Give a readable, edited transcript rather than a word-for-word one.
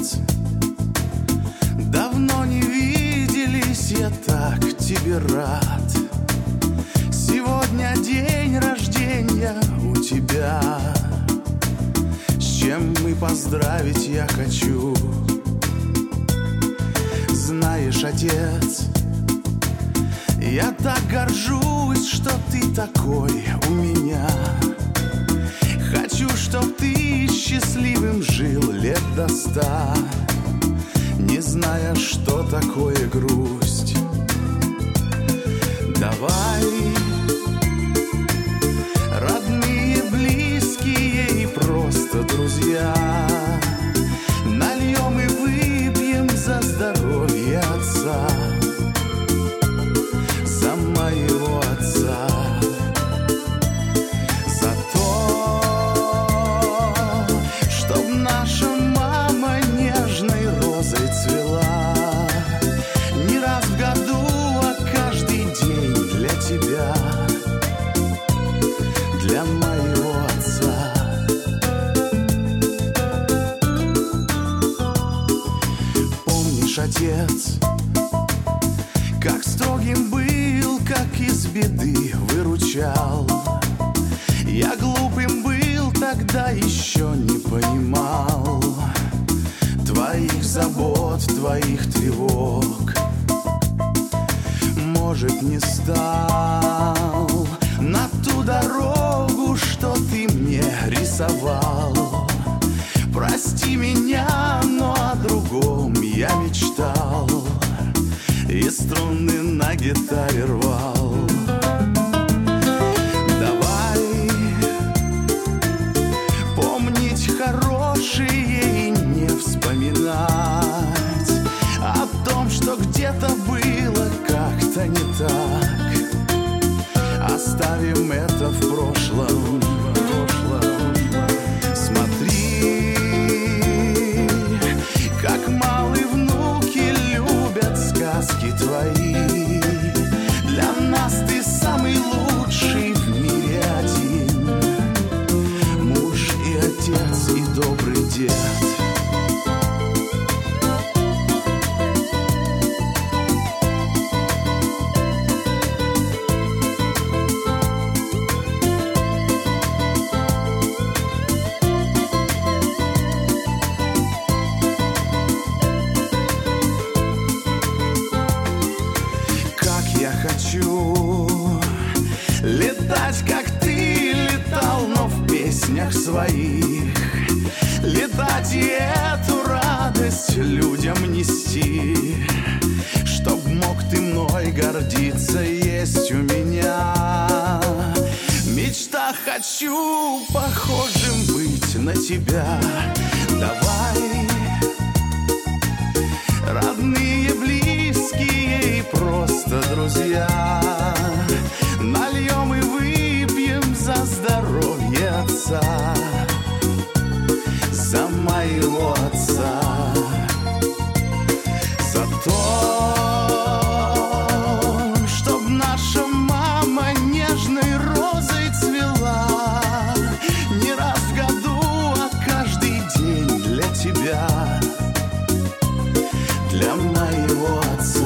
отец. Давно не виделись, я так тебе рад. Сегодня день рождения у тебя. С чем мы поздравить я хочу. Знаешь, отец, я так горжусь, что ты такой у меня. Хочу, чтоб ты счастливым жил лет до 100, не зная, что такое грусть. Давай, родные, близкие и просто друзья, нальем и выпьем за здоровье отца, за моего отца, за то, чтоб наша мама нежной розой цвела не раз в году, а каждый день для тебя, для моего отца. Помнишь, отец, как строгим был, как из беды выручал. Я глупым был, тогда еще не понимал твоих забот, твоих тревог. Может, не стал на ту дорогу, что ты мне рисовал. Прости меня, но о другом я мечтал и струны на гитаре рвал. Давай помнить хорошие и не вспоминать о том, что где-то было как-то не так. Оставим это в прошлом. Смотри, как малые внуки любят сказки твои. Для нас ты самый лучший в мире один, муж и отец и добрый дед. Летать, как ты летал, но в песнях своих. Летать и эту радость людям нести. Чтоб мог ты мной гордиться, есть у меня мечта. Хочу похожим быть на тебя. Давай, родные, близкие и просто друзья, нальем и выпьем за здоровье отца, за моего отца, за то, чтоб наша мама нежной розой цвела не раз в году, а каждый день для тебя, для моего отца.